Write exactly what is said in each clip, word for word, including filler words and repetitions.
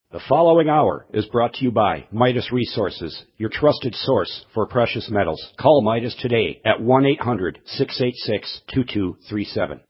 The following hour is brought to you by Midas Resources, your trusted source for precious metals. Call Midas today at one eight hundred, six eight six, two two three seven.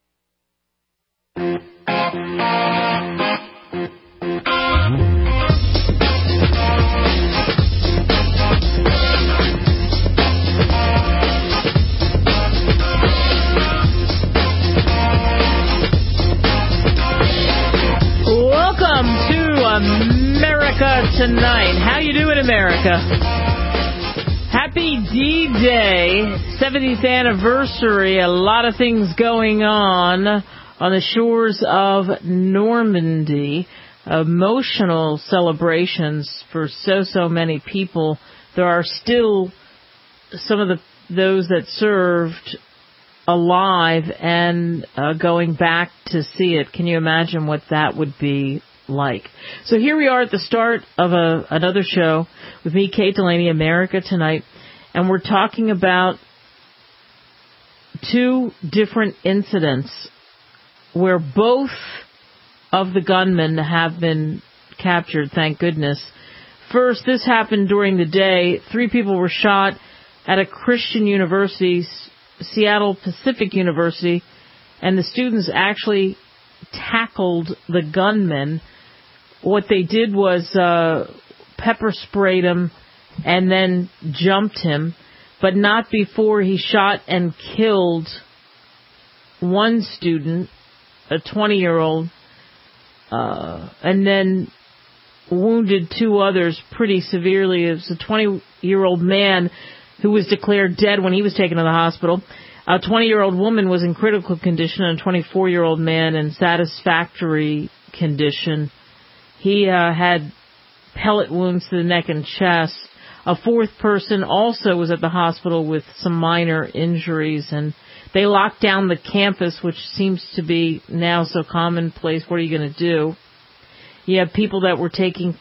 Welcome to America Tonight. How you doing, America? Happy D-Day, seventieth anniversary. A lot of things going on on the shores of Normandy. Emotional celebrations for so, so many people. There are still some of the those that served alive and uh, going back to see it. Can you imagine what that would be like? So here we are at the start of a, another show with me, Kate Delaney, America Tonight, and we're talking about two different incidents where both of the gunmen have been captured, thank goodness. First, this happened during the day. Three people were shot at a Christian university, Seattle Pacific University, and the students actually tackled the gunman. What they did was uh, pepper sprayed him and then jumped him, but not before he shot and killed one student, a twenty-year-old, uh, and then wounded two others pretty severely. It was a twenty-year-old man who was declared dead when he was taken to the hospital. A twenty-year-old woman was in critical condition, and a twenty-four-year-old man in satisfactory condition. He uh, had pellet wounds to the neck and chest. A fourth person also was at the hospital with some minor injuries, and they locked down the campus, which seems to be now so commonplace. What are you going to do? You have people that were taking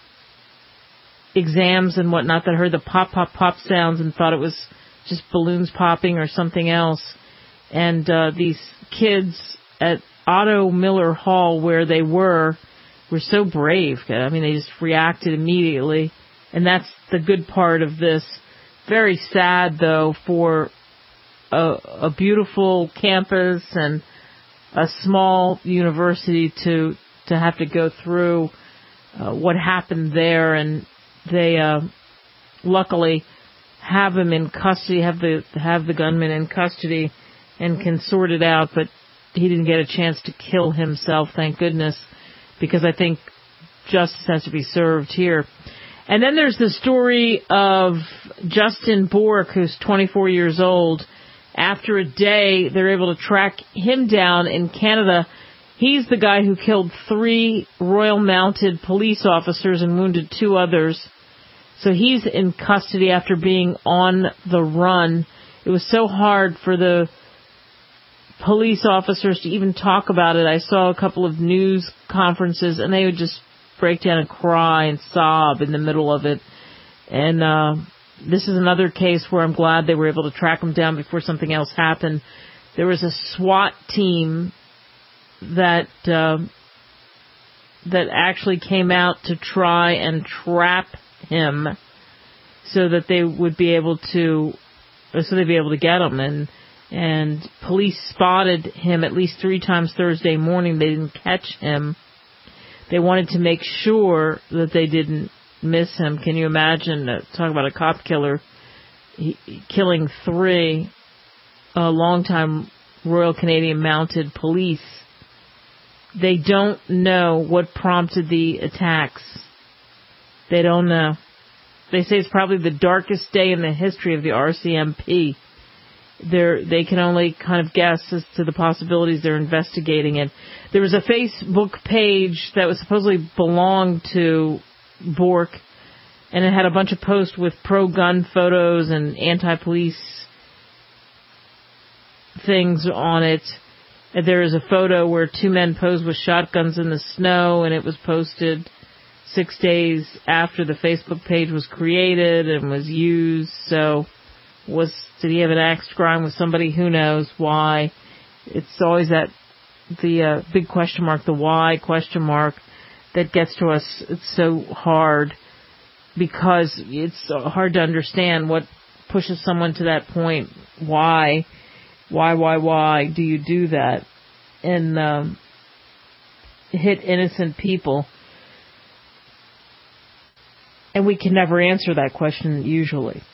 exams and whatnot that heard the pop, pop, pop sounds and thought it was just balloons popping or something else. And uh, these kids at Otto Miller Hall, where they were, were so brave. I mean, they just reacted immediately. And that's the good part of this. Very sad, though, for a, a beautiful campus and a small university to to have to go through uh, what happened there. And they uh, luckily have him in custody, have the have the gunman in custody, and can sort it out. But he didn't get a chance to kill himself, thank goodness, because I think justice has to be served here. And then there's the story of Justin Bork, who's twenty-four years old. After a day, they're able to track him down in Canada. He's the guy who killed three Royal Mounted police officers and wounded two others. So he's in custody after being on the run. It was so hard for the police officers to even talk about it. I saw a couple of news conferences, and they would just break down and cry and sob in the middle of it. And uh, this is another case where I'm glad they were able to track him down before something else happened. There was a SWAT team that uh, that actually came out to try and trap him so that they would be able to so they'd be able to get him. And and police spotted him at least three times Thursday morning. They didn't catch him. They wanted to make sure that they didn't miss him. Can you imagine, uh, talk about a cop killer, he, killing three uh, longtime Royal Canadian Mounted Police. They don't know what prompted the attacks. They don't know. They say it's probably the darkest day in the history of the R C M P. They're, they can only kind of guess as to the possibilities. They're investigating it. There was a Facebook page that was supposedly belonged to Bork, and it had a bunch of posts with pro-gun photos and anti-police things on it. And there is a photo where two men posed with shotguns in the snow, and it was posted six days after the Facebook page was created and was used. So was did he have an axe to grind with somebody? Who knows why? It's always that the uh, big question mark, the why question mark. that gets to us. It's so hard because it's hard to understand what pushes someone to that point. Why, why, why, why do you do that? And um, hit innocent people. And we can never answer that question usually.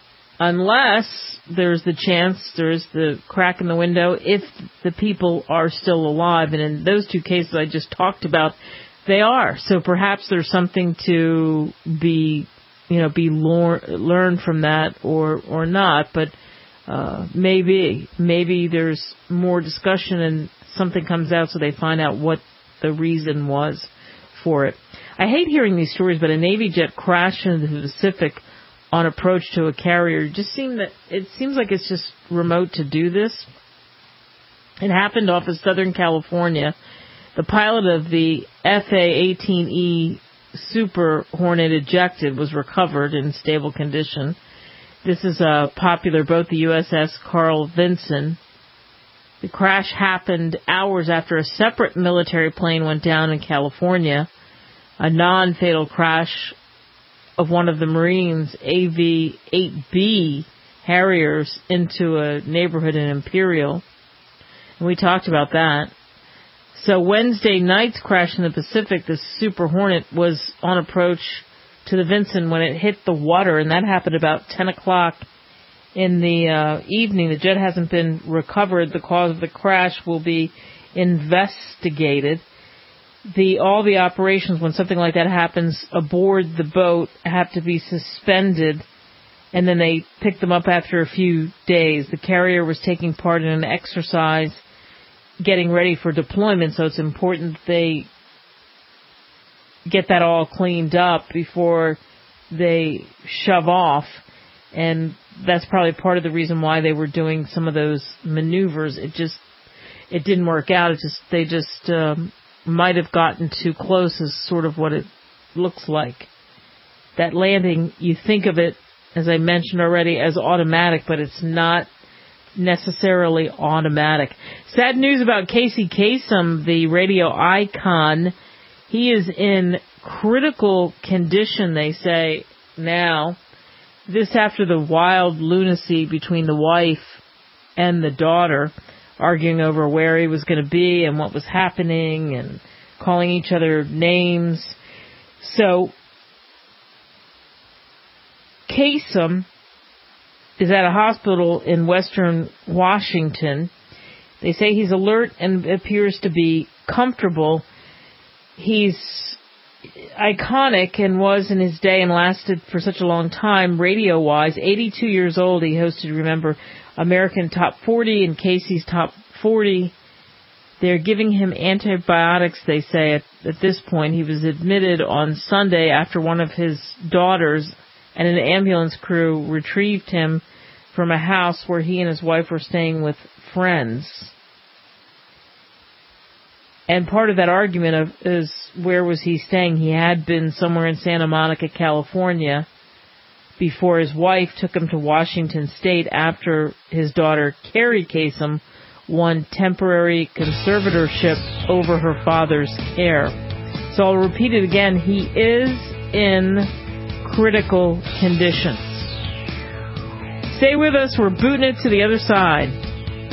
Unless there's the chance, there's the crack in the window, if the people are still alive. And in those two cases I just talked about, they are. So perhaps there's something to be, you know, be lor- learned from that or, or not. But uh, maybe, maybe there's more discussion and something comes out so they find out what the reason was for it. I hate hearing these stories, but a Navy jet crashed into the Pacific on approach to a carrier. Just seem that it seems like it's just remote to do this. It happened off of Southern California. The pilot of the F A eighteen E Super Hornet ejected was recovered in stable condition. This is a popular boat, the U S S Carl Vinson. The crash happened hours after a separate military plane went down in California. A non-fatal crash of one of the Marines' A V eight B Harriers into a neighborhood in Imperial. And we talked about that. So Wednesday night's crash in the Pacific, the Super Hornet was on approach to the Vinson when it hit the water, and that happened about ten o'clock in the uh, evening. The jet hasn't been recovered. The cause of the crash will be investigated. The all the operations when something like that happens aboard the boat have to be suspended, and then they pick them up after a few days. The carrier was taking part in an exercise getting ready for deployment, so it's important that they get that all cleaned up before they shove off, and that's probably part of the reason why they were doing some of those maneuvers. It just it didn't work out. It just they just um, might have gotten too close is sort of what it looks like. That landing, you think of it, as I mentioned already, as automatic, but it's not necessarily automatic. Sad news about Casey Kasem, the radio icon. He is in critical condition, they say, now. This after the wild lunacy between the wife and the daughter, arguing over where he was going to be and what was happening and calling each other names. So, Kasem is at a hospital in western Washington. They say he's alert and appears to be comfortable. He's iconic and was in his day and lasted for such a long time radio-wise. eighty-two years old, he hosted, remember, American Top forty and Casey's Top forty. They're giving him antibiotics, they say, at, at this point. He was admitted on Sunday after one of his daughters and an ambulance crew retrieved him from a house where he and his wife were staying with friends. And part of that argument of, is where was he staying? He had been somewhere in Santa Monica, California, before his wife took him to Washington State after his daughter, Carrie Kasem, won temporary conservatorship over her father's care. So I'll repeat it again. He is in critical condition. Stay with us. We're booting it to the other side.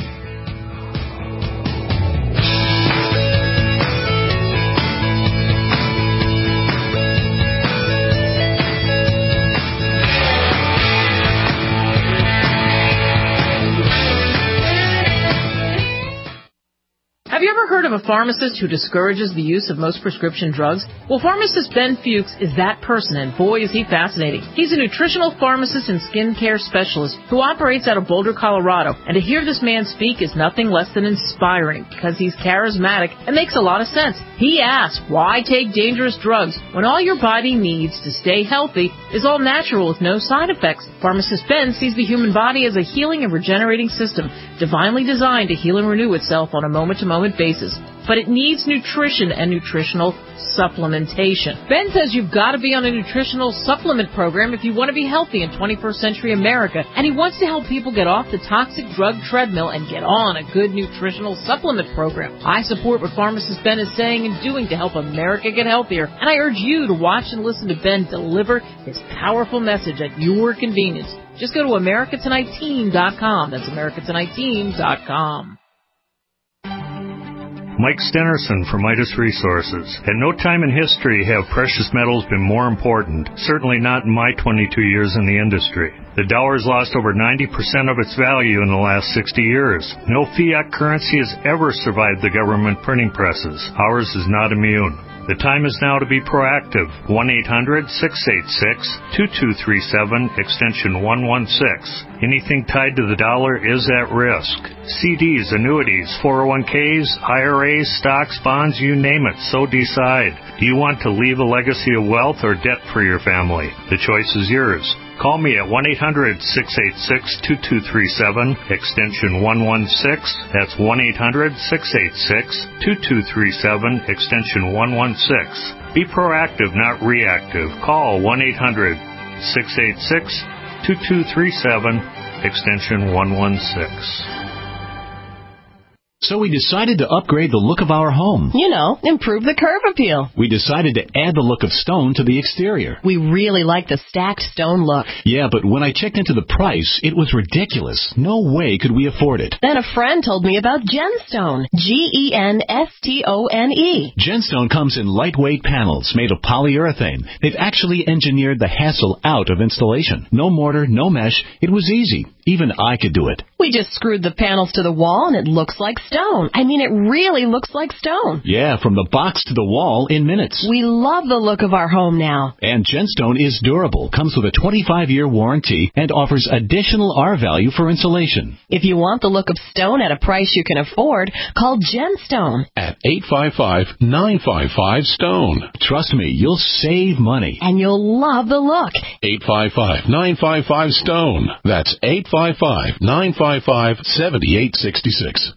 Have you ever heard of a pharmacist who discourages the use of most prescription drugs? Well, pharmacist Ben Fuchs is that person, and boy is he fascinating. He's a nutritional pharmacist and skincare specialist who operates out of Boulder, Colorado, and to hear this man speak is nothing less than inspiring because he's charismatic and makes a lot of sense. He asks, why take dangerous drugs when all your body needs to stay healthy is all natural with no side effects? Pharmacist Ben sees the human body as a healing and regenerating system, divinely designed to heal and renew itself on a moment-to-moment basis. is, but it needs nutrition and nutritional supplementation. Ben says you've got to be on a nutritional supplement program if you want to be healthy in twenty-first century America, and he wants to help people get off the toxic drug treadmill and get on a good nutritional supplement program. I support what pharmacist Ben is saying and doing to help America get healthier, and I urge you to watch and listen to Ben deliver his powerful message at your convenience. Just go to America Tonight Team dot com. That's America Tonight Team dot com. Mike Stenerson from Midas Resources. At no time in history have precious metals been more important, certainly not in my twenty-two years in the industry. The dollar has lost over ninety percent of its value in the last sixty years. No fiat currency has ever survived the government printing presses. Ours is not immune. The time is now to be proactive. one eight hundred six eight six two two three seven, extension one one six. Anything tied to the dollar is at risk. C Ds, annuities, four oh one Ks, I R As, stocks, bonds, you name it, so decide. Do you want to leave a legacy of wealth or debt for your family? The choice is yours. Call me at one eight hundred six eight six two two three seven, extension one one six. That's one eight hundred six eight six two two three seven, extension one one six. Be proactive, not reactive. Call one eight hundred six eight six two two three seven, extension one one six. So we decided to upgrade the look of our home. You know, improve the curb appeal. We decided to add the look of stone to the exterior. We really like the stacked stone look. Yeah, but when I checked into the price, it was ridiculous. No way could we afford it. Then a friend told me about Genstone. G E N S T O N E. Genstone comes in lightweight panels made of polyurethane. They've actually engineered the hassle out of installation. No mortar, no mesh. It was easy. Even I could do it. We just screwed the panels to the wall and it looks like stone. I mean, it really looks like stone. Yeah, from the box to the wall in minutes. We love the look of our home now. And Genstone is durable, comes with a twenty-five year warranty, and offers additional R value for insulation. If you want the look of stone at a price you can afford, call Genstone at eight five five nine five five stone. Trust me, you'll save money. And you'll love the look. eight five five nine five five stone. That's eight five five nine five five seven eight six six.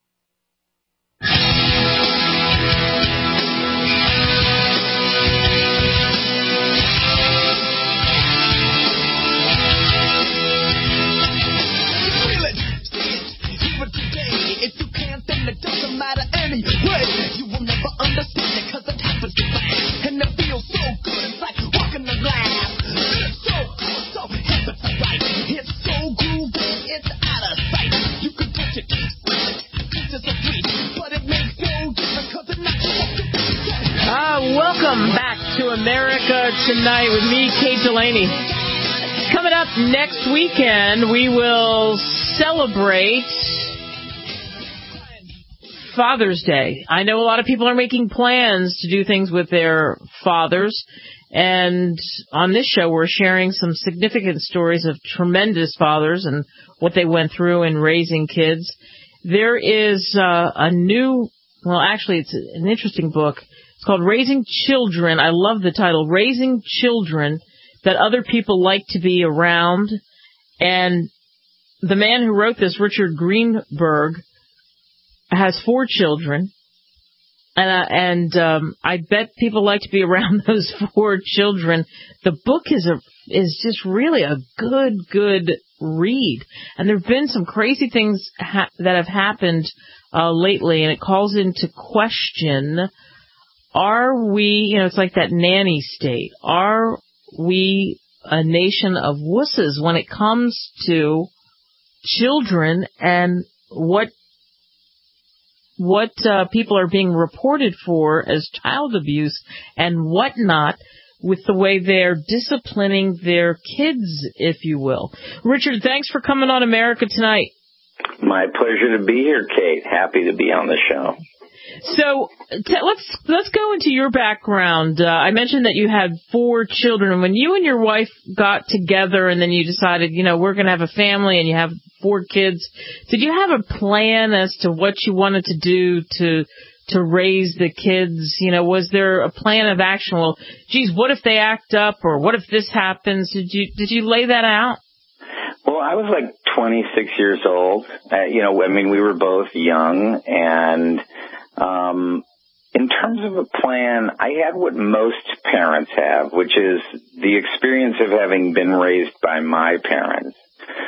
Welcome back to America Tonight with me, Kate Delaney. Coming up next weekend, we will celebrate Father's Day. I know a lot of people are making plans to do things with their fathers, and on this show we're sharing some significant stories of tremendous fathers and what they went through in raising kids. There is uh, a new, well actually it's an interesting book. It's called Raising Children. I love the title, Raising Children That Other People Like to Be Around. And the man who wrote this, Richard Greenberg, has four children. And, uh, and um, I bet people like to be around those four children. The book is a is just really a good, good read. And there have been some crazy things ha- that have happened uh, lately, and it calls into question, are we, you know, it's like that nanny state. Are we a nation of wusses when it comes to children and what what uh, people are being reported for as child abuse and whatnot with the way they're disciplining their kids, if you will. Richard, thanks for coming on America Tonight. My pleasure to be here, Kate. Happy to be on the show. So t- let's let's go into your background. Uh, I mentioned that you had four children. When you and your wife got together and then you decided, you know, we're going to have a family and you have four kids, did you have a plan as to what you wanted to do to to raise the kids? You know, was there a plan of action? Well, geez, what if they act up, or what if this happens? Did you did you lay that out? Well, I was like twenty-six years old. Uh, you know, I mean, we were both young, and Um, in terms of a plan, I had what most parents have, which is the experience of having been raised by my parents.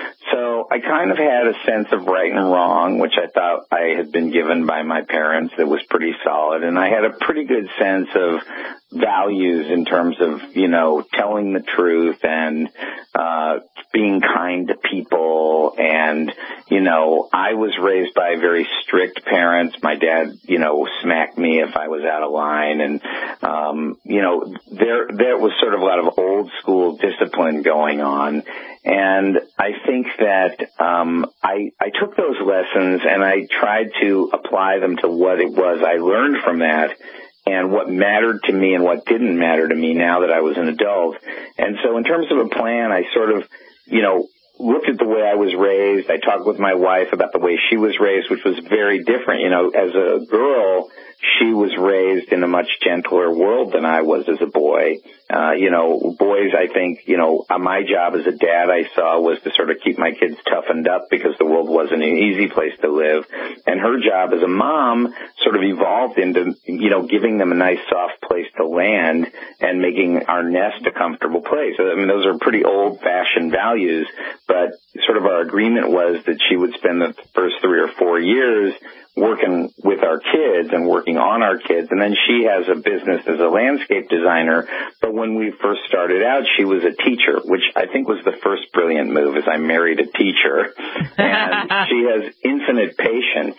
So I kind of had a sense of right and wrong, which I thought I had been given by my parents that was pretty solid. And I had a pretty good sense of values in terms of, you know, telling the truth and uh being kind to people. And, you know, I was raised by very strict parents. My dad, you know, smacked me if I was out of line. And, um, you know, there, there was sort of a lot of old school discipline going on. And I think that um, I, I took those lessons and I tried to apply them to what it was I learned from that and what mattered to me and what didn't matter to me now that I was an adult. And so in terms of a plan, I sort of, you know, looked at the way I was raised. I talked with my wife about the way she was raised, which was very different. You know, as a girl, she was raised in a much gentler world than I was as a boy. Uh, you know, boys, I think, you know, my job as a dad I saw was to sort of keep my kids toughened up because the world wasn't an easy place to live. And her job as a mom sort of evolved into, you know, giving them a nice soft place to land and making our nest a comfortable place. I mean, those are pretty old-fashioned values, but sort of our agreement was that she would spend the first three or four years working with our kids and working on our kids. And then she has a business as a landscape designer. But when we first started out, she was a teacher, which I think was the first brilliant move, is I married a teacher. And she has infinite patience.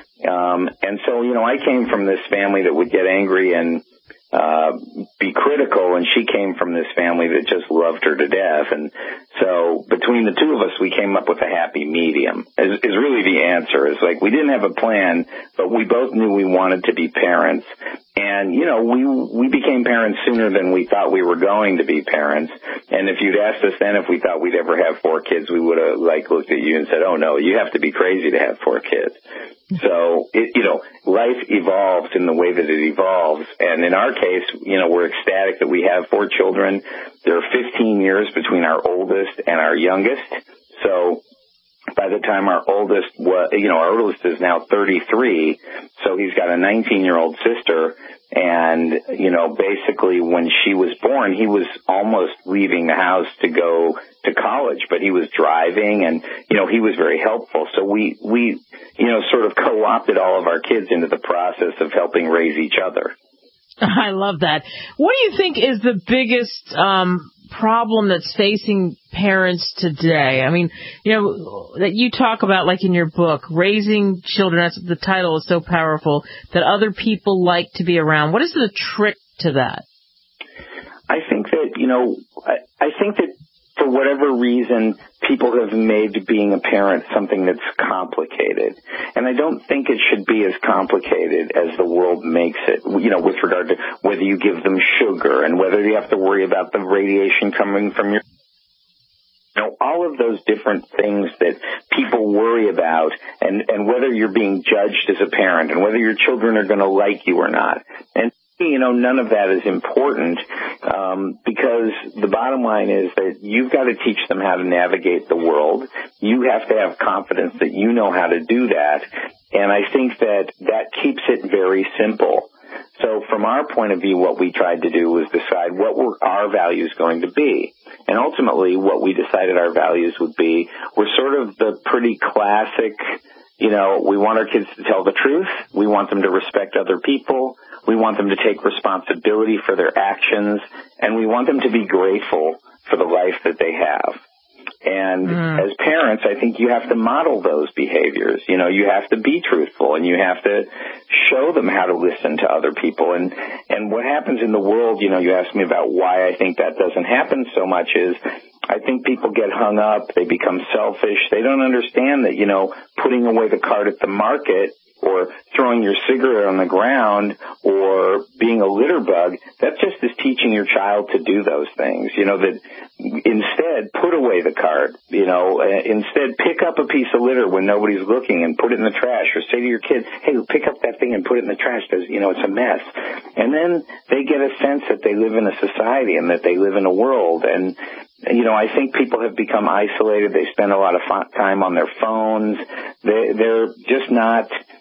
Um, and so, you know, I came from this family that would get angry and uh, be critical, and she came from this family that just loved her to death. And so between the two of us, we came up with a happy medium, is, is really the answer. It's like we didn't have a plan, but we both knew we wanted to be parents. And, you know, we we became parents sooner than we thought we were going to be parents. And if you'd asked us then if we thought we'd ever have four kids, we would have, like, looked at you and said, oh, no, you have to be crazy to have four kids. So, it, you know, life evolves in the way that it evolves. And in our case, you know, we're ecstatic that we have four children. There are fifteen years between our oldest and our youngest. So by the time our oldest was, you know, our oldest is now thirty-three, so he's got a nineteen-year-old sister. And, you know, basically when she was born, he was almost leaving the house to go to college, but he was driving and, you know, he was very helpful. So we, we, you know, sort of co-opted all of our kids into the process of helping raise each other. I love that. What do you think is the biggest um, problem that's facing parents today? I mean, you know, that you talk about, like in your book, raising children, that's, the title is so powerful, that other people like to be around. What is the trick to that? I think that, you know, I, I think that for whatever reason, people have made being a parent something that's complicated. And I don't think it should be as complicated as the world makes it, you know, with regard to whether you give them sugar and whether you have to worry about the radiation coming from your, you know, all of those different things that people worry about, and, and whether you're being judged as a parent and whether your children are going to like you or not. And you know, none of that is important, um, because the bottom line is that you've got to teach them how to navigate the world. You have to have confidence that you know how to do that. And I think that that keeps it very simple. So from our point of view, what we tried to do was decide what were our values going to be. And ultimately, what we decided our values would be were sort of the pretty classic, you know, we want our kids to tell the truth. We want them to respect other people. We want them to take responsibility for their actions, and we want them to be grateful for the life that they have. And mm. as parents, I think you have to model those behaviors. You know, you have to be truthful, and you have to show them how to listen to other people. And, and what happens in the world, you know, you asked me about why I think that doesn't happen so much is I think people get hung up. They become selfish. They don't understand that, you know, putting away the cart at the market or throwing your cigarette on the ground or being a litter bug, that just is teaching your child to do those things. You know, that instead put away the cart, you know, uh, instead pick up a piece of litter when nobody's looking and put it in the trash, or say to your kid, hey, pick up that thing and put it in the trash because, you know, it's a mess. And then they get a sense that they live in a society and that they live in a world. And you know, I think people have become isolated. They spend a lot of time on their phones. They, they're just not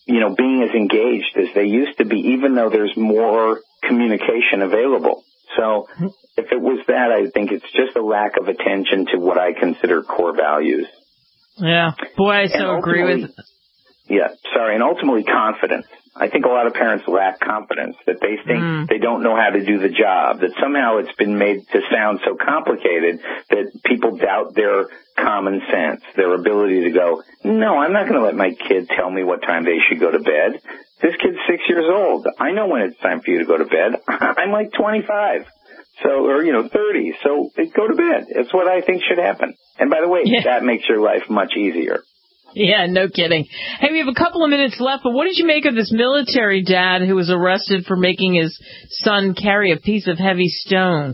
you know, being as engaged as they used to be, even though there's more communication available. So if it was that, I think it's just a lack of attention to what I consider core values. Yeah. Boy, I so agree with... Yeah, sorry, and ultimately confidence. I think a lot of parents lack confidence, that they think mm. they don't know how to do the job, that somehow it's been made to sound so complicated that people doubt their common sense, their ability to go, no, I'm not going to let my kid tell me what time they should go to bed. This kid's six years old. I know when it's time for you to go to bed. I'm like twenty-five. So, or, you know, thirty. So go to bed. It's what I think should happen. And by the way, yeah. that makes your life much easier. Yeah, no kidding. Hey, we have a couple of minutes left, but what did you make of this military dad who was arrested for making his son carry a piece of heavy stone?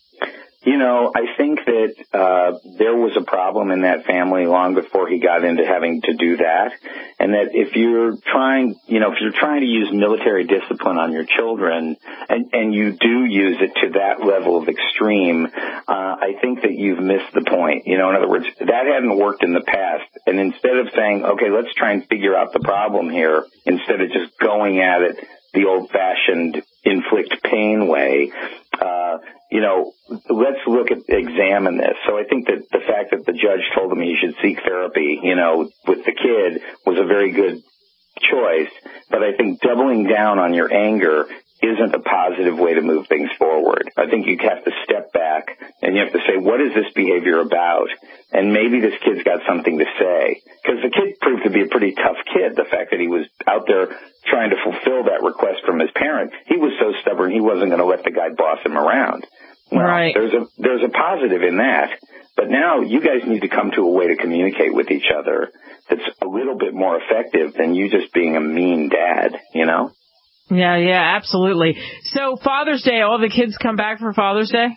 You know, I think that uh there was a problem in that family long before he got into having to do that, and that if you're trying, you know, if you're trying to use military discipline on your children, and, and you do use it to that level of extreme, uh I think that you've missed the point. You know, in other words, that hadn't worked in the past, and instead of saying, okay, let's try and figure out the problem here, instead of just going at it the old-fashioned inflict pain way, uh, you know, let's look at, examine this. So I think that the fact that the judge told him he should seek therapy, you know, with the kid was a very good choice. But I think doubling down on your anger isn't a positive way to move things forward. I think you have to step back and you have to say, what is this behavior about? And maybe this kid's got something to say. Because the kid proved to be a pretty tough kid. The fact that he was out there trying to fulfill that request from his parent, he was so stubborn he wasn't going to let the guy boss him around. Well, right. there's a there's a positive in that. But now you guys need to come to a way to communicate with each other that's a little bit more effective than you just being a mean dad, you know? Yeah, yeah, absolutely. So Father's Day, all the kids come back for Father's Day?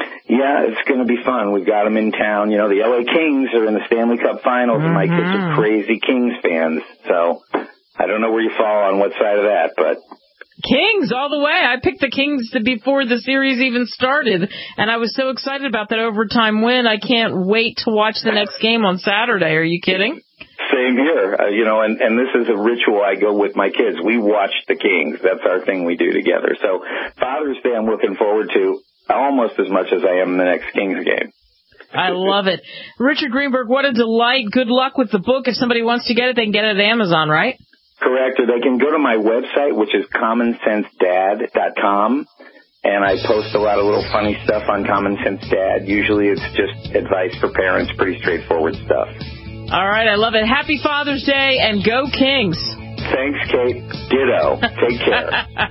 Yeah, it's going to be fun. We've got them in town. You know, the L A Kings are in the Stanley Cup Finals, mm-hmm. and my kids are crazy Kings fans. So I don't know where you fall on what side of that, but... Kings all the way. I picked the Kings before the series even started, and I was so excited about that overtime win. I can't wait to watch the next game on Saturday. Are you kidding? Same here, uh, you know, and, and this is a ritual I go with my kids. We watch the Kings. That's our thing we do together. So Father's Day I'm looking forward to almost as much as I am the next Kings game. I love it. Richard Greenberg, what a delight. Good luck with the book. If somebody wants to get it, they can get it at Amazon, right? Correct, or they can go to my website, which is common sense dad dot com, and I post a lot of little funny stuff on Common Sense Dad. Usually it's just advice for parents, pretty straightforward stuff. All right, I love it. Happy Father's Day, and go Kings. Thanks, Kate. Ditto. Take care.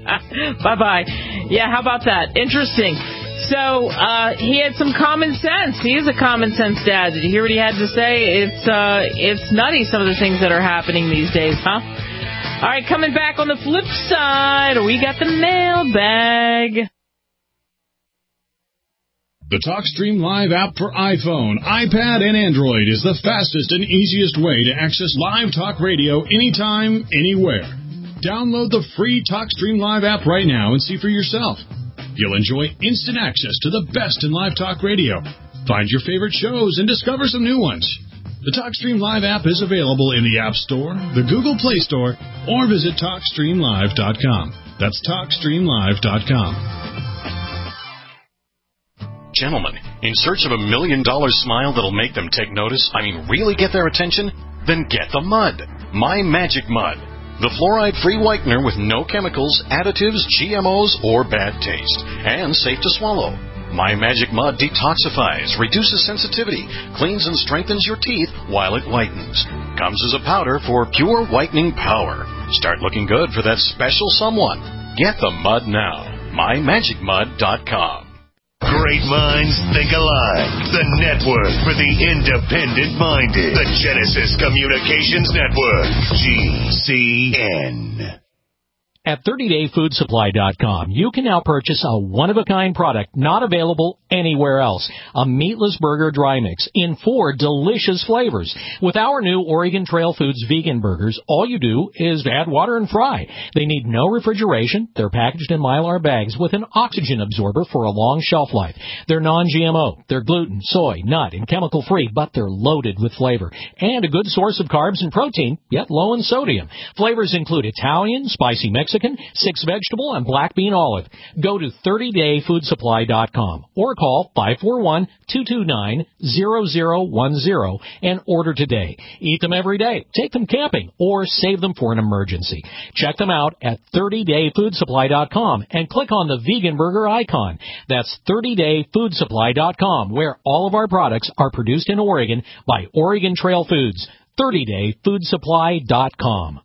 Bye-bye. Yeah, how about that? Interesting. So uh, he had some common sense. He is a common sense dad. Did you hear what he had to say? It's uh, it's nutty, some of the things that are happening these days, huh? All right, coming back on the flip side, we got the mailbag. The TalkStream Live app for iPhone, iPad, and Android is the fastest and easiest way to access live talk radio anytime, anywhere. Download the free TalkStream Live app right now and see for yourself. You'll enjoy instant access to the best in live talk radio. Find your favorite shows and discover some new ones. The TalkStream Live app is available in the App Store, the Google Play Store, or visit talk stream live dot com. That's talk stream live dot com. Gentlemen, in search of a million-dollar smile that'll make them take notice, I mean really get their attention? Then get the mud. My Magic Mud. The fluoride-free whitener with no chemicals, additives, G M Os, or bad taste. And safe to swallow. My Magic Mud detoxifies, reduces sensitivity, cleans and strengthens your teeth while it whitens. Comes as a powder for pure whitening power. Start looking good for that special someone. Get the mud now. my magic mud dot com. Great minds think alike. The network for the independent-minded. The Genesis Communications Network. G C N. At thirty day food supply dot com, you can now purchase a one-of-a-kind product not available anywhere else. A meatless burger dry mix in four delicious flavors. With our new Oregon Trail Foods vegan burgers, all you do is add water and fry. They need no refrigeration. They're packaged in Mylar bags with an oxygen absorber for a long shelf life. They're non G M O. They're gluten, soy, nut, and chemical-free, but they're loaded with flavor. And a good source of carbs and protein, yet low in sodium. Flavors include Italian, spicy Mexican, six vegetable, and black bean olive. Go to thirty day food supply dot com or call five four one, two two nine, zero zero one zero and order today. Eat them every day, take them camping, or save them for an emergency. Check them out at thirty day food supply dot com and click on the vegan burger icon. That's thirty day food supply dot com, where all of our products are produced in Oregon by Oregon Trail Foods. thirty day food supply dot com.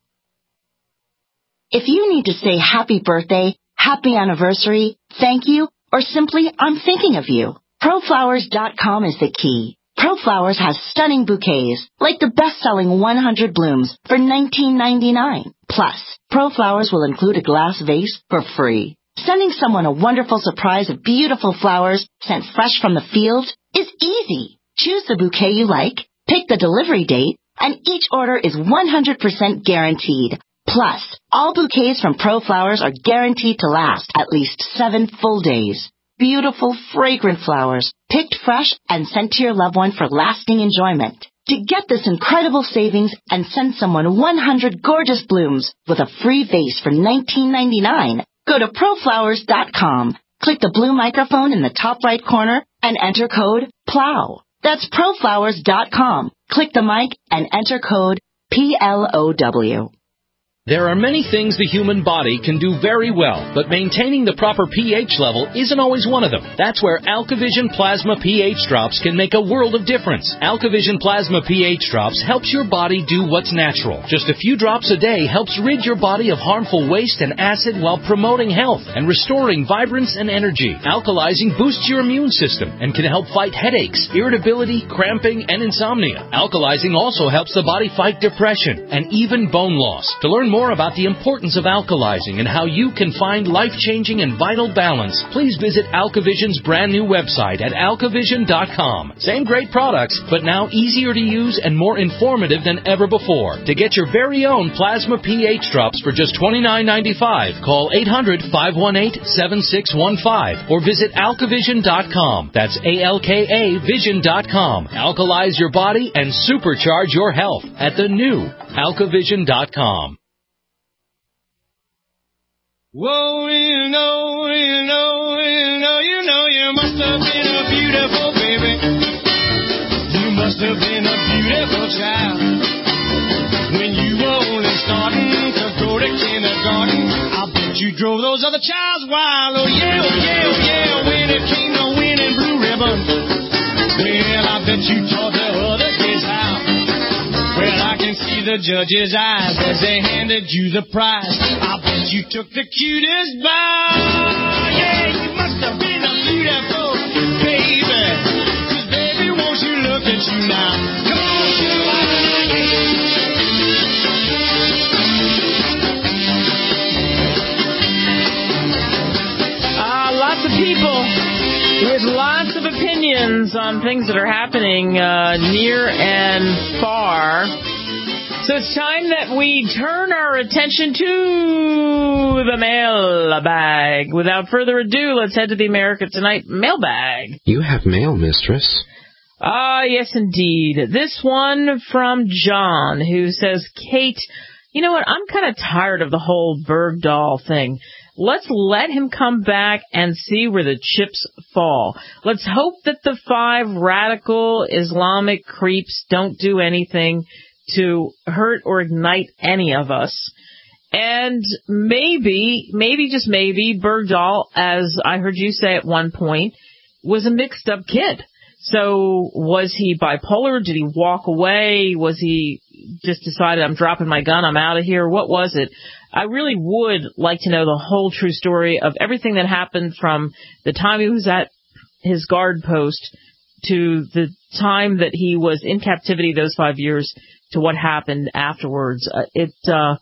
If you need to say happy birthday, happy anniversary, thank you, or simply I'm thinking of you, pro flowers dot com is the key. ProFlowers has stunning bouquets, like the best-selling one hundred blooms for nineteen ninety-nine. Plus, ProFlowers will include a glass vase for free. Sending someone a wonderful surprise of beautiful flowers sent fresh from the field is easy. Choose the bouquet you like, pick the delivery date, and each order is one hundred percent guaranteed. Plus, all bouquets from ProFlowers are guaranteed to last at least seven full days. Beautiful, fragrant flowers, picked fresh and sent to your loved one for lasting enjoyment. To get this incredible savings and send someone one hundred gorgeous blooms with a free vase for nineteen ninety-nine, go to pro flowers dot com. Click the blue microphone in the top right corner and enter code PLOW. That's pro flowers dot com. Click the mic and enter code P L O W. There are many things the human body can do very well, but maintaining the proper pH level isn't always one of them. That's where AlkaVision Plasma pH Drops can make a world of difference. AlkaVision Plasma pH Drops helps your body do what's natural. Just a few drops a day helps rid your body of harmful waste and acid while promoting health and restoring vibrance and energy. Alkalizing boosts your immune system and can help fight headaches, irritability, cramping, and insomnia. Alkalizing also helps the body fight depression and even bone loss. To learn more about the importance of alkalizing and how you can find life-changing and vital balance, please visit AlkaVision's brand new website at alkavision dot com. Same great products, but now easier to use and more informative than ever before. To get your very own Plasma pH Drops for just twenty-nine ninety-five, call eight hundred, five one eight, seven six one five or visit alkavision dot com. That's A L K A vision dot com. Alkalize your body and supercharge your health at the new alkavision dot com. Whoa, you know, you know, you know, you know, you must have been a beautiful baby. You must have been a beautiful child. When you were only starting to go to kindergarten, I bet you drove those other childs wild. Oh yeah, oh yeah, oh yeah, when it came to winning blue ribbons. Well, I bet you taught the other kids how. Well, I can see the judge's eyes as they handed you the prize. I bet you took the cutest bow. Yeah, you must have been a beautiful baby. 'Cause baby, won't you look at you now? Come on, you Ah, lots of people with lots of opinions on things that are happening uh, near and far. So it's time that we turn our attention to the mailbag. Without further ado, let's head to the America Tonight mailbag. You have mail, mistress. Ah, yes, indeed. This one from John, who says, Kate, you know what, I'm kind of tired of the whole Bergdahl thing. Let's let him come back and see where the chips fall. Let's hope that the five radical Islamic creeps don't do anything to hurt or ignite any of us. And maybe, maybe, just maybe, Bergdahl, as I heard you say at one point, was a mixed-up kid. So was he bipolar? Did he walk away? Was he just decided, I'm dropping my gun, I'm out of here? What was it? I really would like to know the whole true story of everything that happened from the time he was at his guard post to the time that he was in captivity those five years to what happened afterwards. Uh, it, uh,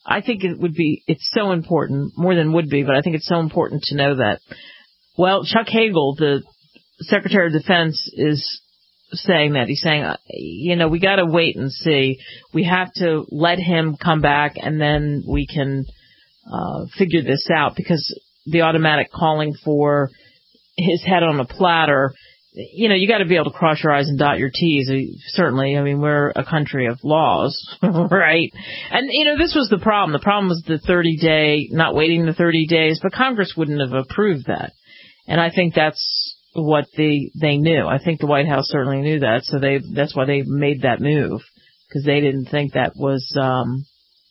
I think it would be, it's so important, more than would be, but I think it's so important to know that. Well, Chuck Hagel, the Secretary of Defense, is saying that. He's saying, you know, we got to wait and see. We have to let him come back, and then we can uh, figure this out, because the automatic calling for his head on a platter, you know, you got to be able to cross your I's and dot your T's. Certainly, I mean, we're a country of laws, right? And, you know, this was the problem. The problem was the thirty-day, not waiting the thirty days, but Congress wouldn't have approved that. And I think that's what they they knew. I think the White House certainly knew that, so they that's why they made that move, because they didn't think that was um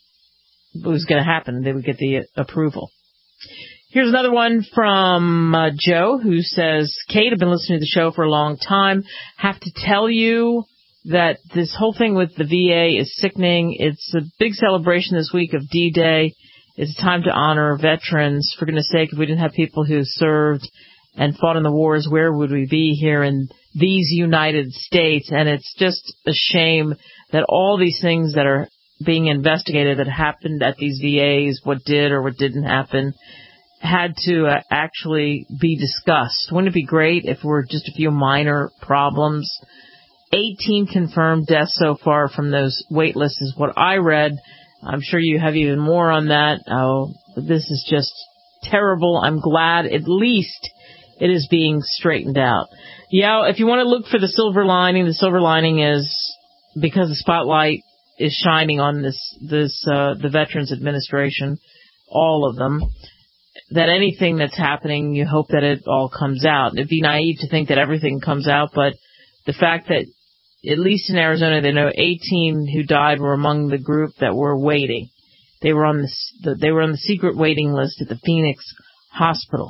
was going to happen. They would get the approval. Here's another one from uh, Joe, who says, Kate, I've been listening to the show for a long time. Have to tell you that this whole thing with the V A is sickening. It's a big celebration this week of D-Day. It's time to honor veterans. For goodness sake, if we didn't have people who served and fought in the wars, where would we be here in these United States? And it's just a shame that all these things that are being investigated that happened at these V As, what did or what didn't happen, had to uh, actually be discussed. Wouldn't it be great if we're just a few minor problems? eighteen confirmed deaths so far from those wait lists is what I read. I'm sure you have even more on that. Oh, this is just terrible. I'm glad at least it is being straightened out. Yeah, if you want to look for the silver lining, the silver lining is because the spotlight is shining on this, this, uh, the Veterans Administration, all of them, that anything that's happening, you hope that it all comes out. It'd be naive to think that everything comes out, but the fact that, at least in Arizona, they know eighteen who died were among the group that were waiting. They were on the, they were on the secret waiting list at the Phoenix Hospital.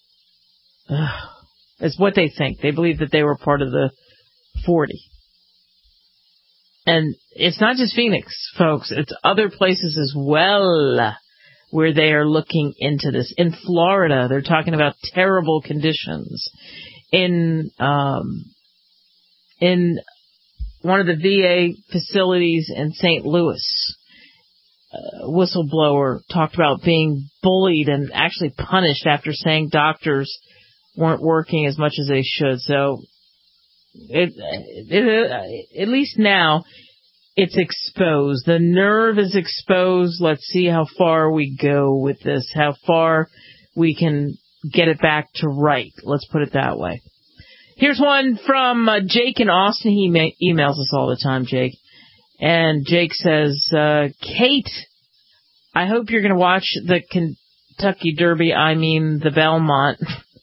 Ugh. It's what they think. They believe that they were part of the forty. And it's not just Phoenix, folks. It's other places as well where they are looking into this. In Florida, they're talking about terrible conditions. In um, in one of the V A facilities in Saint Louis, a whistleblower talked about being bullied and actually punished after saying doctors weren't working as much as they should. So, it, it, at least now, it's exposed. The nerve is exposed. Let's see how far we go with this, how far we can get it back to right. Let's put it that way. Here's one from uh, Jake in Austin. He ma- emails us all the time, Jake. And Jake says, uh, Kate, I hope you're going to watch the Kentucky Derby, I mean the Belmont.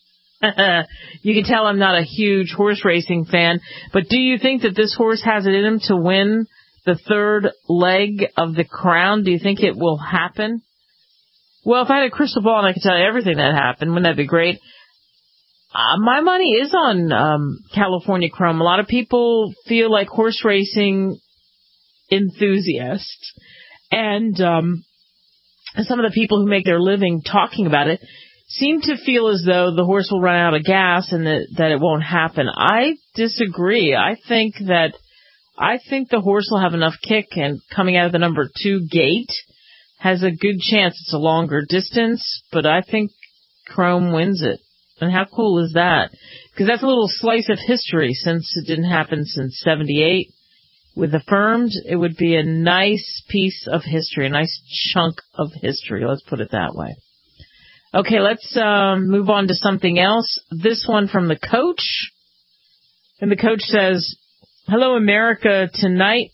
You can tell I'm not a huge horse racing fan, but do you think that this horse has it in him to win the third leg of the Crown? Do you think it will happen? Well, if I had a crystal ball and I could tell you everything that happened, wouldn't that be great? Uh, my money is on um, California Chrome. A lot of people feel like horse racing enthusiasts, and um, some of the people who make their living talking about it seem to feel as though the horse will run out of gas and that, that it won't happen. I disagree. I think that I think the horse will have enough kick, and coming out of the number two gate has a good chance. It's a longer distance, but I think Chrome wins it. And how cool is that? Because that's a little slice of history, since it didn't happen since seventy-eight. With Affirmed, it would be a nice piece of history, a nice chunk of history. Let's put it that way. Okay, let's um, move on to something else. This one from the coach. And the coach says, hello, America. Tonight,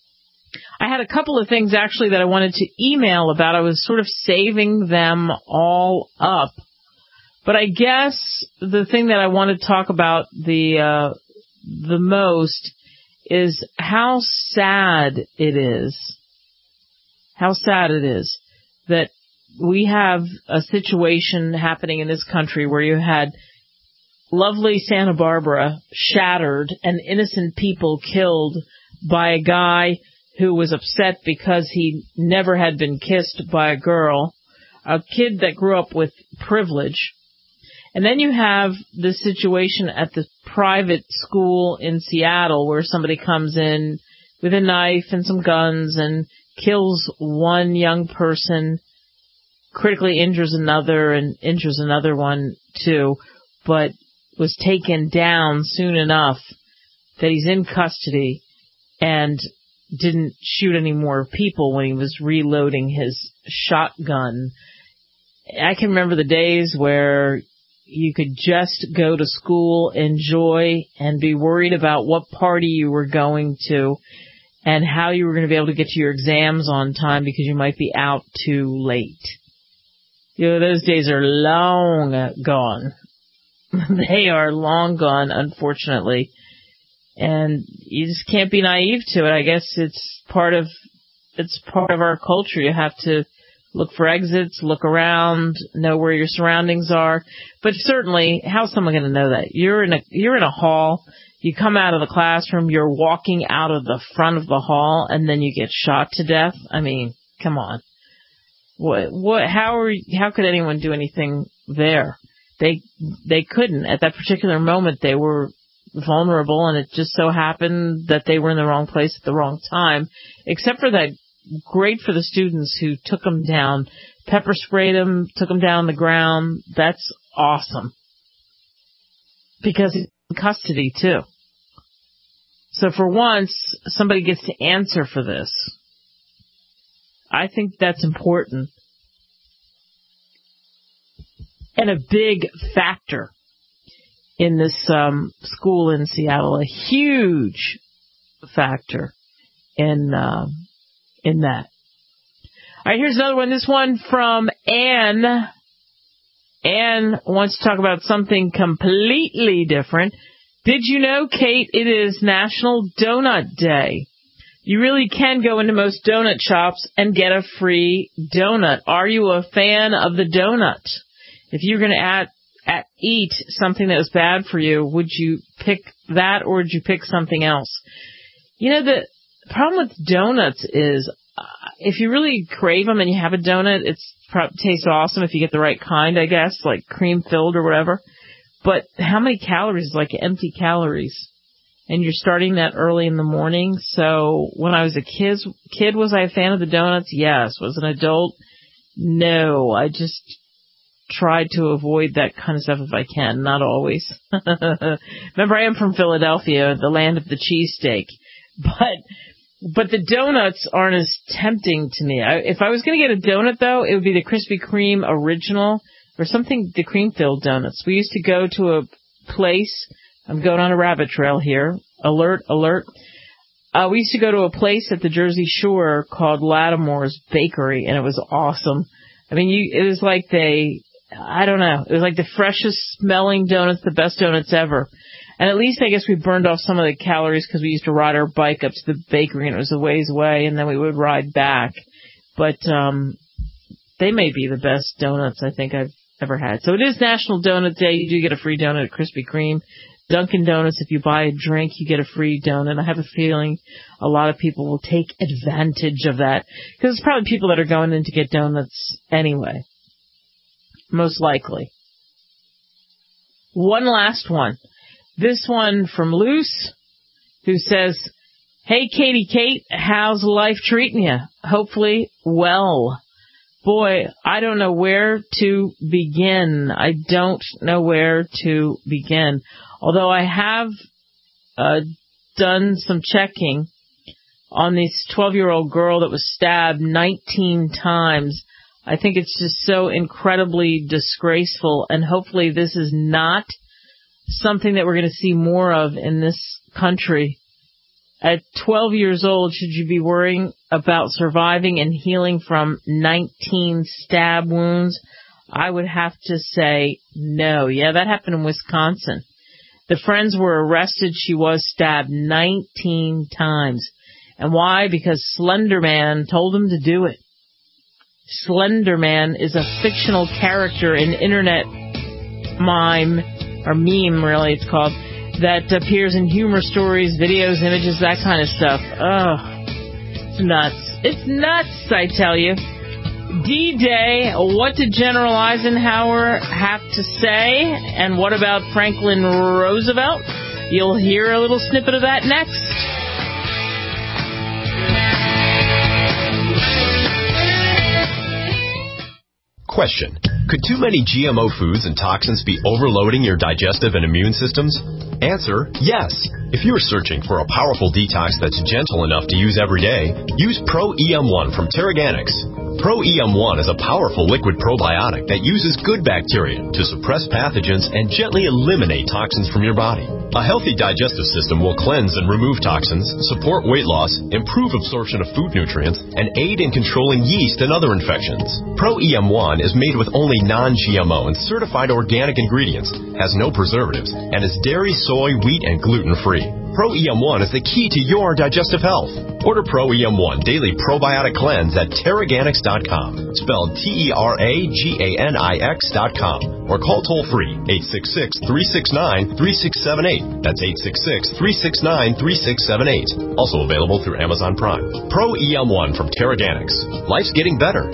I had a couple of things, actually, that I wanted to email about. I was sort of saving them all up. But I guess the thing that I want to talk about the uh, the most is how sad it is. How sad it is that we have a situation happening in this country where you had lovely Santa Barbara shattered and innocent people killed by a guy who was upset because he never had been kissed by a girl, a kid that grew up with privilege. And then you have this situation at the private school in Seattle where somebody comes in with a knife and some guns and kills one young person, critically injures another, and injures another one too, but was taken down soon enough that he's in custody and didn't shoot any more people when he was reloading his shotgun. I can remember the days where you could just go to school, enjoy, and be worried about what party you were going to and how you were going to be able to get to your exams on time because you might be out too late. You know, those days are long gone. They are long gone, unfortunately. And you just can't be naive to it. I guess it's part of, it's part of our culture. You have to look for exits, look around, know where your surroundings are. But certainly, how's someone going to know that? You're in a, you're in a hall, you come out of the classroom, you're walking out of the front of the hall, and then you get shot to death? I mean, come on. What, what, how are, how could anyone do anything there? They, they couldn't. At that particular moment, they were vulnerable, and it just so happened that they were in the wrong place at the wrong time, except for that great for the students who took them down, pepper sprayed them, took them down on the ground. That's awesome. Because he's in custody, too. So for once, somebody gets to answer for this. I think that's important. And a big factor in this um, school in Seattle, a huge factor in um, in that. All right, here's another one. This one from Anne. Anne wants to talk about something completely different. Did you know, Kate, it is National Donut Day? You really can go into most donut shops and get a free donut. Are you a fan of the donut? If you're going to add, add, eat something that was bad for you, would you pick that or would you pick something else? You know, the problem with donuts is uh, if you really crave them and you have a donut, it tastes awesome if you get the right kind, I guess, like cream-filled or whatever. But how many calories? Like empty calories. And you're starting that early in the morning. So when I was a kid, kid, was I a fan of the donuts? Yes. Was an adult? No. I just tried to avoid that kind of stuff if I can. Not always. Remember, I am from Philadelphia, the land of the cheesesteak. But but the donuts aren't as tempting to me. I, if I was going to get a donut, though, it would be the Krispy Kreme original or something, the cream-filled donuts. We used to go to a place. I'm going on a rabbit trail here. Alert, alert. Uh, we used to go to a place at the Jersey Shore called Lattimore's Bakery, and it was awesome. I mean, you, it was like they, I don't know, it was like the freshest smelling donuts, the best donuts ever. And at least I guess we burned off some of the calories because we used to ride our bike up to the bakery, and it was a ways away, and then we would ride back. But um, they may be the best donuts I think I've ever had. So it is National Donut Day. You do get a free donut at Krispy Kreme. Dunkin' Donuts, if you buy a drink, you get a free donut. I have a feeling a lot of people will take advantage of that because it's probably people that are going in to get donuts anyway. Most likely. One last one. This one from Luce, who says, "Hey, Katie Kate, how's life treating you? Hopefully well. Boy, I don't know where to begin. I don't know where to begin. Although I have uh, done some checking on this twelve-year-old girl that was stabbed nineteen times. I think it's just so incredibly disgraceful, and hopefully this is not something that we're going to see more of in this country. At twelve years old, should you be worrying about surviving and healing from nineteen stab wounds? I would have to say no. Yeah, that happened in Wisconsin. The friends were arrested. She was stabbed nineteen times. And why? Because Slender Man told them to do it. Slender Man is a fictional character in internet mime, or meme really it's called, that appears in humor stories, videos, images, that kind of stuff. Oh, it's nuts. It's nuts, I tell you. D-Day, what did General Eisenhower have to say? And what about Franklin Roosevelt? You'll hear a little snippet of that next. Question. Could too many G M O foods and toxins be overloading your digestive and immune systems? Answer, yes. If you're searching for a powerful detox that's gentle enough to use every day, use Pro E M one from Terraganics. Pro E M one is a powerful liquid probiotic that uses good bacteria to suppress pathogens and gently eliminate toxins from your body. A healthy digestive system will cleanse and remove toxins, support weight loss, improve absorption of food nutrients, and aid in controlling yeast and other infections. Pro E M one is made with only non-G M O and certified organic ingredients, has no preservatives, and is dairy, soy, wheat, and gluten-free. Pro E M one is the key to your digestive health. Order Pro E M one Daily Probiotic Cleanse at Terraganics dot com, spelled T E R A G A N I X dot com, or call toll-free eight six six, three six nine, three six seven eight. That's eight six six, three six nine, three six seven eight. Also available through Amazon Prime. Pro E M one from Terraganics. Life's getting better.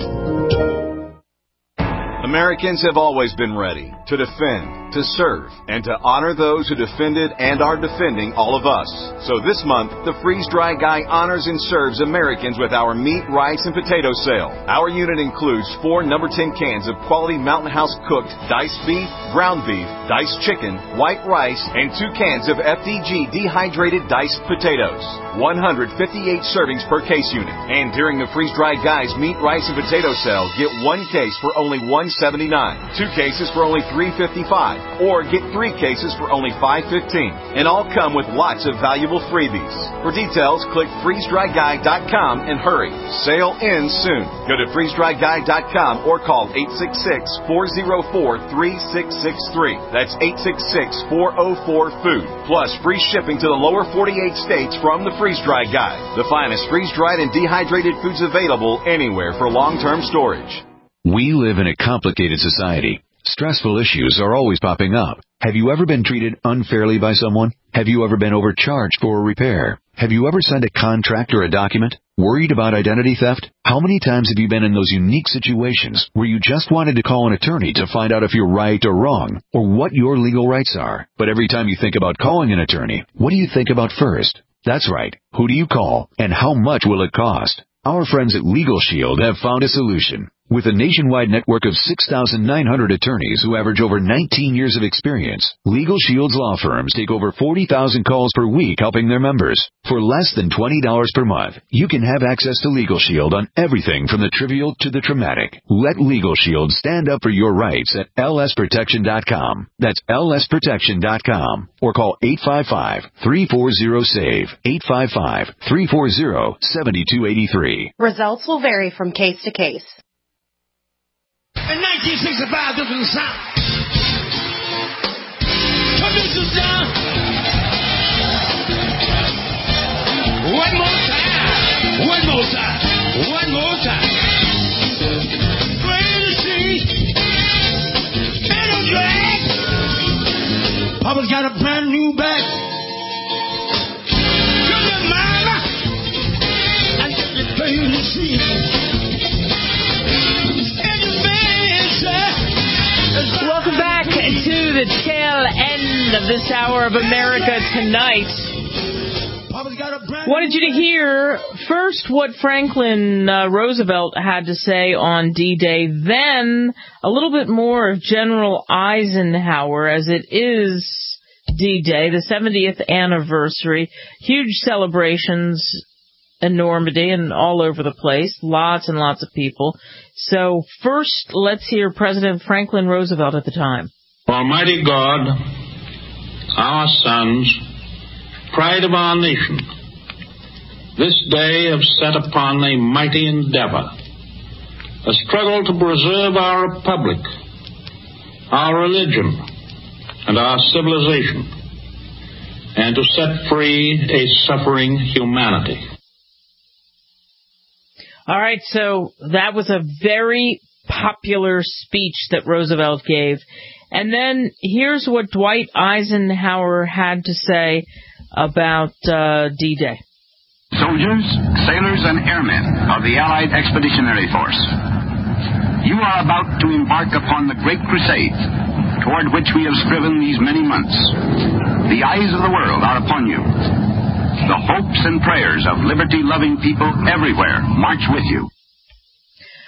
Americans have always been ready to defend, to serve, and to honor those who defended and are defending all of us. So this month, the Freeze Dry Guy honors and serves Americans with our meat, rice, and potato sale. Our unit includes four number ten cans of quality Mountain House cooked diced beef, ground beef, diced chicken, white rice, and two cans of F D G dehydrated diced potatoes. one hundred fifty-eight servings per case unit. And during the Freeze Dry Guy's meat, rice, and potato sale, get one case for only one seventy-nine, two cases for only three fifty-five, or get three cases for only five fifteen. And all come with lots of valuable freebies. For details, click freeze dry guy dot com and hurry. Sale ends soon. Go to freeze dry guy dot com or call eight six six, four oh four, three six six three. That's eight six six, four oh four, food. Plus free shipping to the lower forty-eight states from the Freeze Dry Guy. The finest freeze-dried and dehydrated foods available anywhere for long-term storage. We live in a complicated society. Stressful issues are always popping up. Have you ever been treated unfairly by someone? Have you ever been overcharged for a repair? Have you ever signed a contract or a document? Worried about identity theft? How many times have you been in those unique situations where you just wanted to call an attorney to find out if you're right or wrong, or what your legal rights are? But every time you think about calling an attorney, what do you think about first? That's right. Who do you call, and how much will it cost? Our friends at Legal Shield have found a solution. With a nationwide network of six thousand nine hundred attorneys who average over nineteen years of experience, Legal Shield's law firms take over forty thousand calls per week helping their members. For less than twenty dollars per month, you can have access to Legal Shield on everything from the trivial to the traumatic. Let Legal Shield stand up for your rights at L S protection dot com. That's L S protection dot com. Or call eight five five, three four zero, S A V E, eight five five, three four zero, seven two eight three. Results will vary from case to case. In nineteen sixty-five, this was the sound. Come this down. One more time. One more time. One more time. Where the sea. And a drag. Papa's got a brand new bag. Come to mama. And you play the sea. Welcome back to the tail end of this hour of America Tonight. Wanted you to hear first what Franklin uh, Roosevelt had to say on D-Day, then a little bit more of General Eisenhower, as it is D-Day, the seventieth anniversary. Huge celebrations in Normandy and all over the place. Lots and lots of people. So first, let's hear President Franklin Roosevelt at the time. Almighty God, our sons, pride of our nation, this day have set upon a mighty endeavor, a struggle to preserve our republic, our religion, and our civilization, and to set free a suffering humanity. All right, so that was a very popular speech that Roosevelt gave. And then here's what Dwight Eisenhower had to say about uh, D-Day. Soldiers, sailors, and airmen of the Allied Expeditionary Force, you are about to embark upon the great crusade toward which we have striven these many months. The eyes of the world are upon you. The hopes and prayers of liberty-loving people everywhere march with you.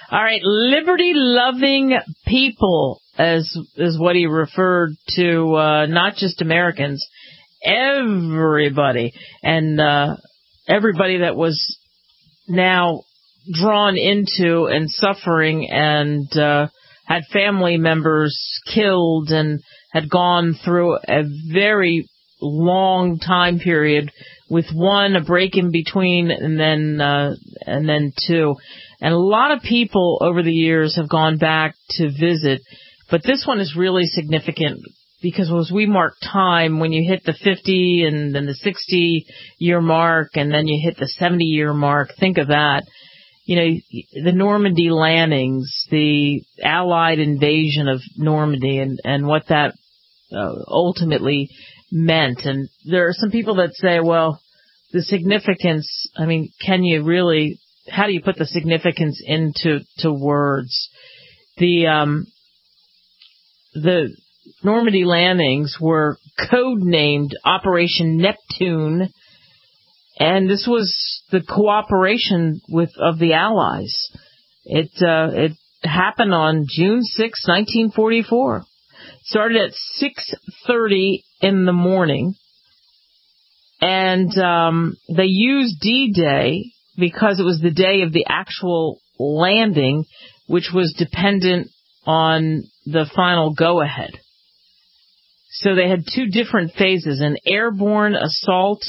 All right, liberty-loving people is, is what he referred to, uh, not just Americans, everybody. And uh, everybody that was now drawn into and suffering and uh, had family members killed and had gone through a very long time period with one, a break in between, and then uh, and then two. And a lot of people over the years have gone back to visit, but this one is really significant because as we mark time, when you hit the fifty and then the sixty year mark and then you hit the seventy year mark, think of that. You know, the Normandy landings, the Allied invasion of Normandy and, and what that uh, ultimately meant. And there are some people that say, well, the significance, I mean, can you really, how do you put the significance into to words? The, um, the Normandy landings were codenamed Operation Neptune, and this was the cooperation with of the Allies. It uh, it happened on June sixth, nineteen forty-four. Started at six thirty in the morning, and um, they used D-Day because it was the day of the actual landing, which was dependent on the final go-ahead. So they had two different phases, an airborne assault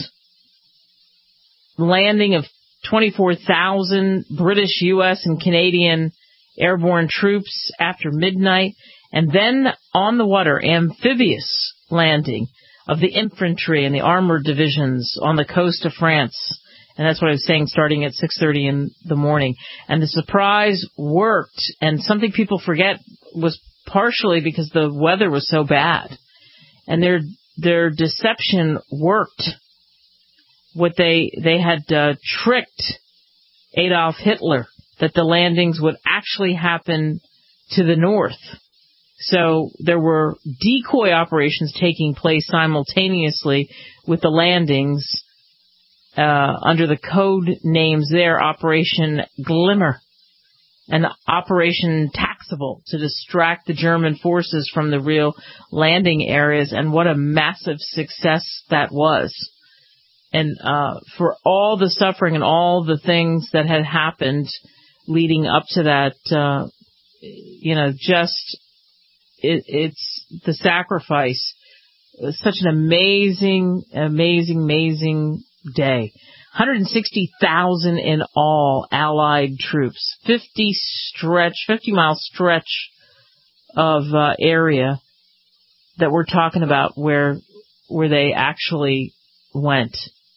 landing of twenty-four thousand British, U S, and Canadian airborne troops after midnight, and then on the water, amphibious landing of the infantry and the armored divisions on the coast of France. And that's what I was saying, starting at six thirty in the morning. And the surprise worked, and something people forget was partially because the weather was so bad. And their their deception worked. What they they had uh, tricked Adolf Hitler that the landings would actually happen to the north. So there were decoy operations taking place simultaneously with the landings uh, under the code names there, Operation Glimmer and Operation Taxable, to distract the German forces from the real landing areas. And what a massive success that was. And uh, for all the suffering and all the things that had happened leading up to that, uh, you know, just it, it's the sacrifice. It was such an amazing, amazing, amazing day. one hundred sixty thousand in all Allied troops, fifty stretch, fifty mile stretch of uh, area that we're talking about where where they actually went.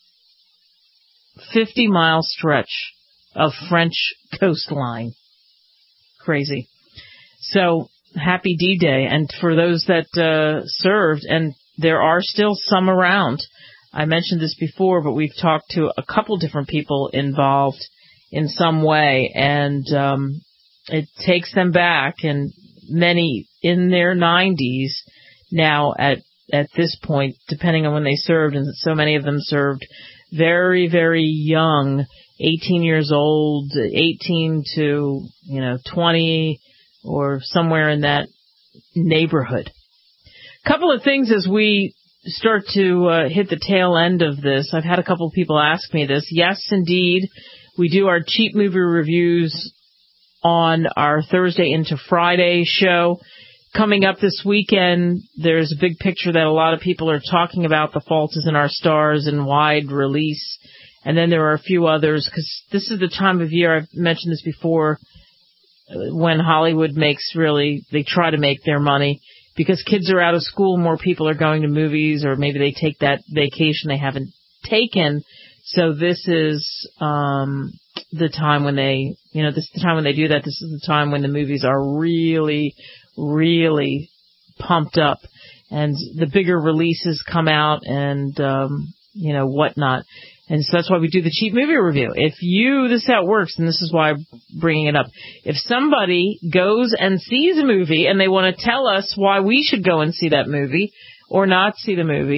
fifty mile stretch of French coastline. Crazy. So, happy D-Day. And for those that uh, served, and there are still some around. I mentioned this before, but we've talked to a couple different people involved in some way, and um, it takes them back, and many in their nineties now at, at this point, depending on when they served, and so many of them served very, very young, eighteen years old, eighteen to, you know, twenty, or somewhere in that neighborhood. Couple of things as we start to uh, hit the tail end of this. I've had a couple of people ask me this. Yes, indeed, we do our cheap movie reviews on our Thursday into Friday show. Coming up this weekend, there's a big picture that a lot of people are talking about, The Fault is in Our Stars, in wide release. And then there are a few others, because this is the time of year, I've mentioned this before, when Hollywood makes really, they try to make their money. Because kids are out of school, more people are going to movies, or maybe they take that vacation they haven't taken. So this is um the time when they, you know, this is the time when they do that. This is the time when the movies are really, really pumped up, and the bigger releases come out, and um, you know, whatnot. And so that's why we do the cheap movie review. If you, this is how it works, and this is why I'm bringing it up. If somebody goes and sees a movie and they want to tell us why we should go and see that movie or not see the movie,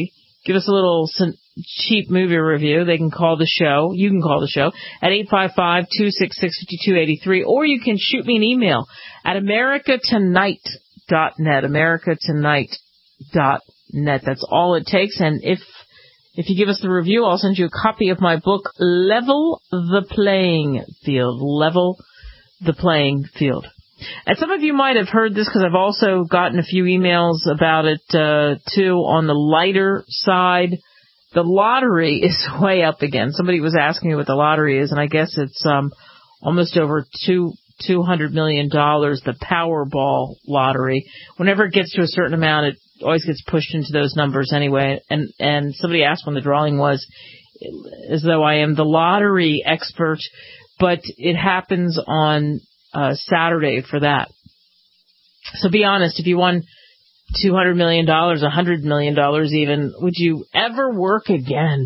give us a little cheap movie review, they can call the show. You can call the show at eight five five, two six six, five two eight three, or you can shoot me an email at america tonight dot net, america tonight dot net. That's all it takes. And if if you give us the review, I'll send you a copy of my book, Level the Playing Field. Level the Playing Field. And some of you might have heard this because I've also gotten a few emails about it, uh, too, on the lighter side. The lottery is way up again. Somebody was asking me what the lottery is, and I guess it's um almost over two two hundred million dollars, the Powerball lottery. Whenever it gets to a certain amount, it always gets pushed into those numbers anyway. And, and somebody asked when the drawing was, as though I am the lottery expert, but it happens on uh Saturday for that. So be honest, if you won two hundred million dollars, one hundred million dollars even, would you ever work again?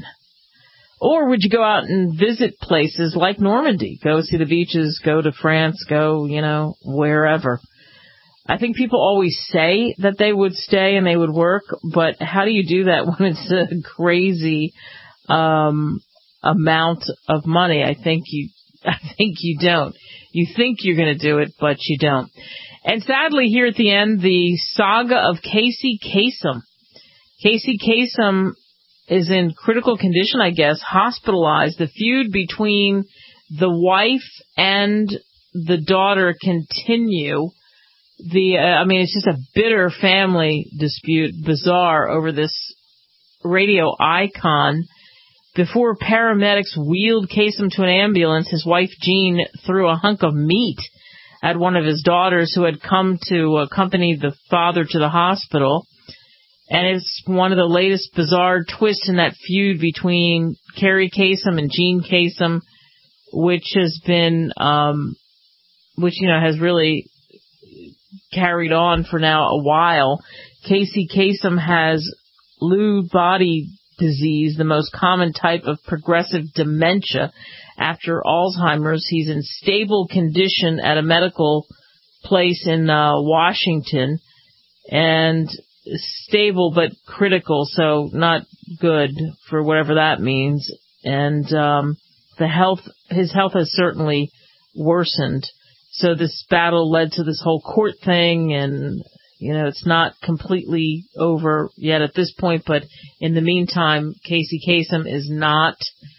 Or would you go out and visit places like Normandy, go see the beaches, go to France, go, you know, wherever? I think people always say that they would stay and they would work, but how do you do that when it's a crazy um amount of money? I think you I think you don't. You think you're going to do it, but you don't. And sadly, here at the end, the saga of Casey Kasem. Casey Kasem is in critical condition, I guess, hospitalized. The feud between the wife and the daughter continue. The, uh, I mean, it's just a bitter family dispute, bizarre, over this radio icon. Before paramedics wheeled Kasem to an ambulance, his wife, Jean, threw a hunk of meat at one of his daughters who had come to accompany the father to the hospital. And it's one of the latest bizarre twists in that feud between Carrie Kasem and Jean Kasem, which has been, um, which, you know, has really carried on for now a while. Casey Kasem has Lewy body disease, the most common type of progressive dementia after Alzheimer's. He's in stable condition at a medical place in uh, Washington, and stable but critical, so not good for whatever that means. And um, the health, his health has certainly worsened. So this battle led to this whole court thing, and you know, it's not completely over yet at this point, but in the meantime, Casey Kasem is not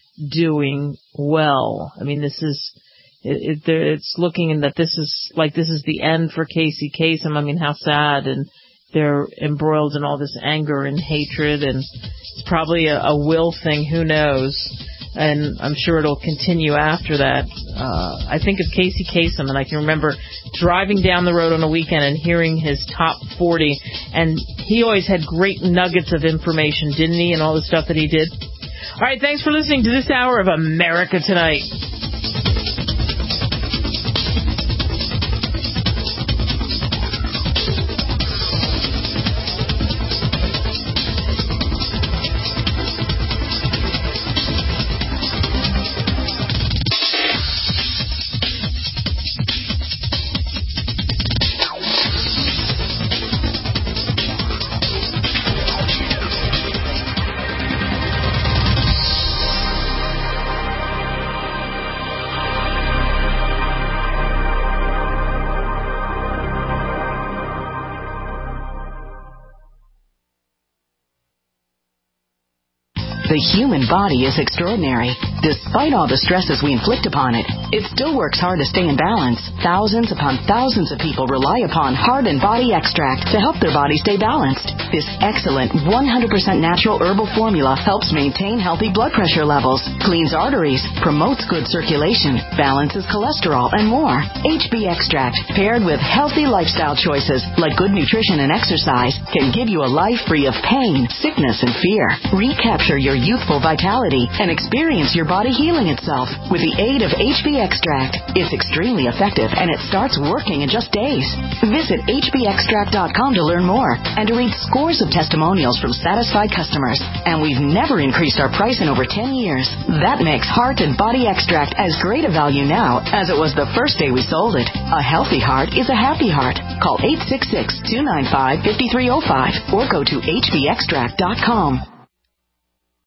doing well. I mean, this is, it, it, it's looking that this is, like this is the end for Casey Kasem. I mean, how sad, and they're embroiled in all this anger and hatred, and it's probably a, a will thing, who knows? And I'm sure it'll continue after that. Uh, I think of Casey Kasem, and I can remember driving down the road on a weekend and hearing his top forty, and he always had great nuggets of information, didn't he, and all the stuff that he did? All right, thanks for listening to this hour of America Tonight. The human body is extraordinary. Despite all the stresses we inflict upon it, it still works hard to stay in balance. Thousands upon thousands of people rely upon Heart and Body Extract to help their body stay balanced. This excellent one hundred percent natural herbal formula helps maintain healthy blood pressure levels, cleans arteries, promotes good circulation, balances cholesterol, and more. H B Extract, paired with healthy lifestyle choices like good nutrition and exercise, can give you a life free of pain, sickness, and fear. Recapture your youthful vitality and experience your body healing itself with the aid of H B Extract. It's extremely effective, and it starts working in just days. Visit H B extract dot com to learn more and to read scores of testimonials from satisfied customers. And we've never increased our price in over ten years. That makes Heart and Body Extract as great a value now as it was the first day we sold it. A healthy heart is a happy heart. Call eight six six, two nine five, five three zero five or go to H B extract dot com.